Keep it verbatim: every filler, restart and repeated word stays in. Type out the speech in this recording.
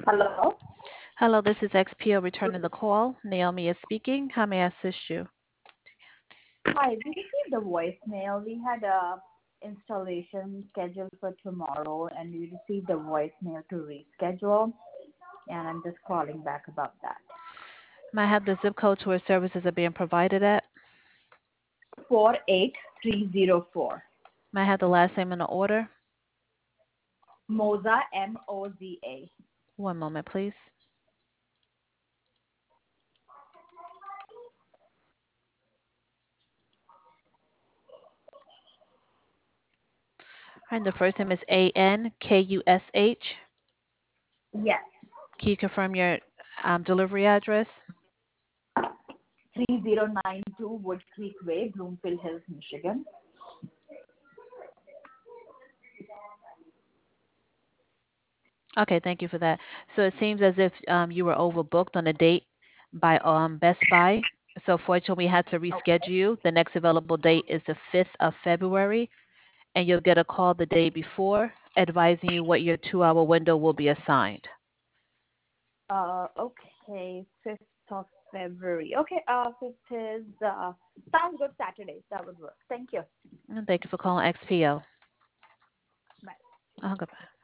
Hello. Hello, this is X P O returning the call. Naomi is speaking. How may I assist you? Hi, we received a voicemail. We had a installation scheduled for tomorrow, and we received a voicemail to reschedule, and I'm just calling back about that. May I have the zip code to where services are being provided at? four eight three zero four. May I have the last name in the order? Moza, M O Z A. One moment, please. And the first name is A N K U S H. Yes, Can you confirm your um, delivery address? three zero nine two Wood Creek Way, Bloomfield Hills, Michigan. Okay, thank you for that. So it seems as if um, you were overbooked on a date by um, Best Buy. So fortunately, we had to reschedule you. The next available date is the fifth of February, and you'll get a call the day before advising you what your two-hour window will be assigned. Uh, okay, fifth of February. Okay, uh, fifth is, uh, sounds good, Saturday. That would work. Thank you. And thank you for calling X P O. Bye. Oh, goodbye.